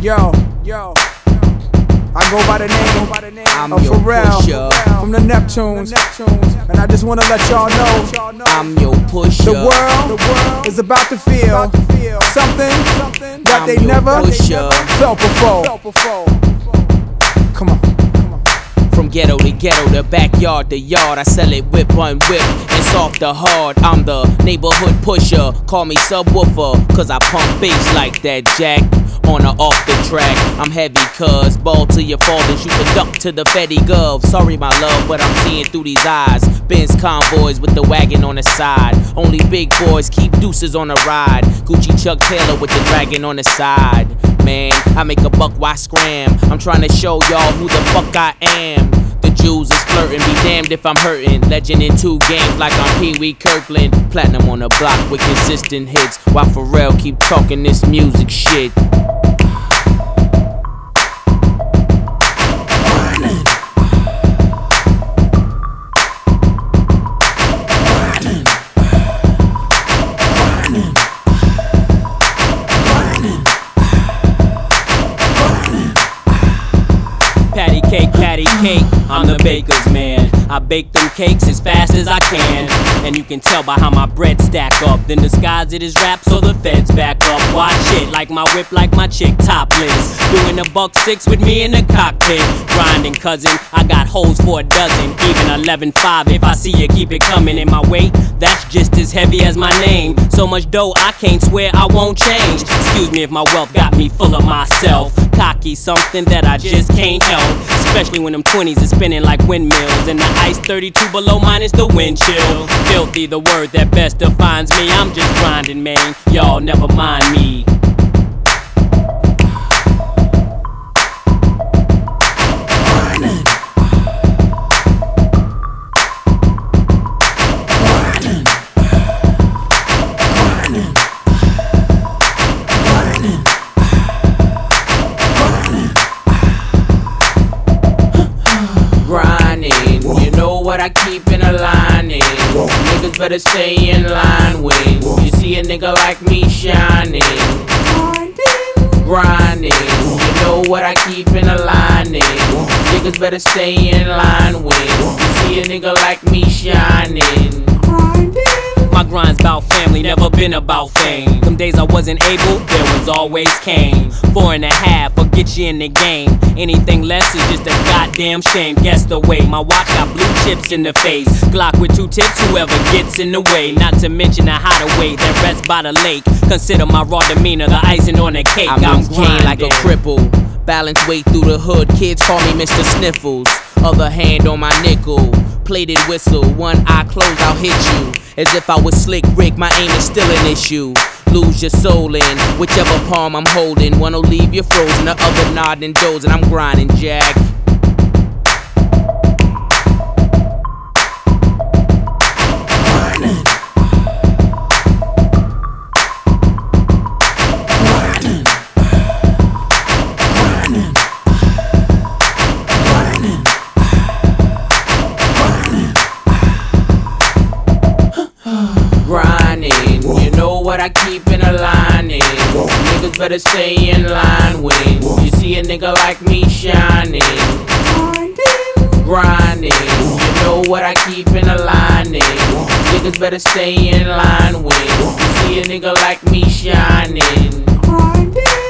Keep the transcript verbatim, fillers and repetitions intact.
Yo, yo, I go by the name, by the name I'm of your Pharrell pusher. from the Neptunes, and I just wanna let y'all know I'm your pusher. the world, the world is about to feel something that I'm they your never pusher. felt before. Come on. From ghetto to ghetto, to backyard to yard, I sell it whip on whip and soft to hard. I'm the neighborhood pusher, call me subwoofer, cause I pump bass like that, Jack. On or off the track, I'm heavy cuz ball till you fall and you can duck to the Fetty Gov. Sorry my love, but I'm seeing through these eyes. Benz convoys with the wagon on the side. Only big boys keep deuces on the ride. Gucci Chuck Taylor with the dragon on the side. Man, I make a buck, why scram? I'm trying to show y'all who the fuck I am. The Jews is flirting, be damned if I'm hurting. Legend in two games like I'm Pee Wee Kirkland. Platinum on the block with consistent hits, while Pharrell keep talking this music shit. Patty cake, patty cake, I'm the baker's man. I bake them cakes as fast as I can, and you can tell by how my bread stack up. Then disguise it as rap so the feds back up. Watch it, like my whip, like my chick topless. Doing a buck six with me in the cockpit. Grinding cousin, I got hoes for a dozen. Even eleven five, if I see you keep it coming. And my weight, that's just as heavy as my name. So much dough, I can't swear I won't change. Excuse me if my wealth got me full of myself. Cocky, something that I just can't help. Especially when them twenties is spinning like windmills, and the ice thirty-two below minus the wind chill. Filthy, the word that best defines me. I'm just grinding, man. Y'all never mind me. What I keep in a line in. Niggas better stay in line when you see a nigga like me shining. Grinding, you know what I keep in a line in. Niggas better stay in line when you see a nigga like me shining. My grind's about family, never been about fame. Them days I wasn't able, there was always Kane. Four and a half, will get you in the game. Anything less is just a goddamn shame. Guess the way, my watch got blue chips in the face. Glock with two tips, whoever gets in the way. Not to mention the hideaway that rests by the lake. Consider my raw demeanor the icing on the cake. I'm, I'm grinding like a cripple. Balance weight through the hood, kids call me Mister Sniffles. Other hand on my nickel, plated whistle. One eye closed, I'll hit you. As if I was Slick Rick, my aim is still an issue. Lose your soul in whichever palm I'm holding. One'll leave you frozen, the other nodding and dozing. I'm grinding, Jack. Grinding, you know what I keep in a line in. Niggas better stay in line when you see a nigga like me shining. Grinding, you know what I keep in a line in. Niggas better stay in line when you see a nigga like me shining.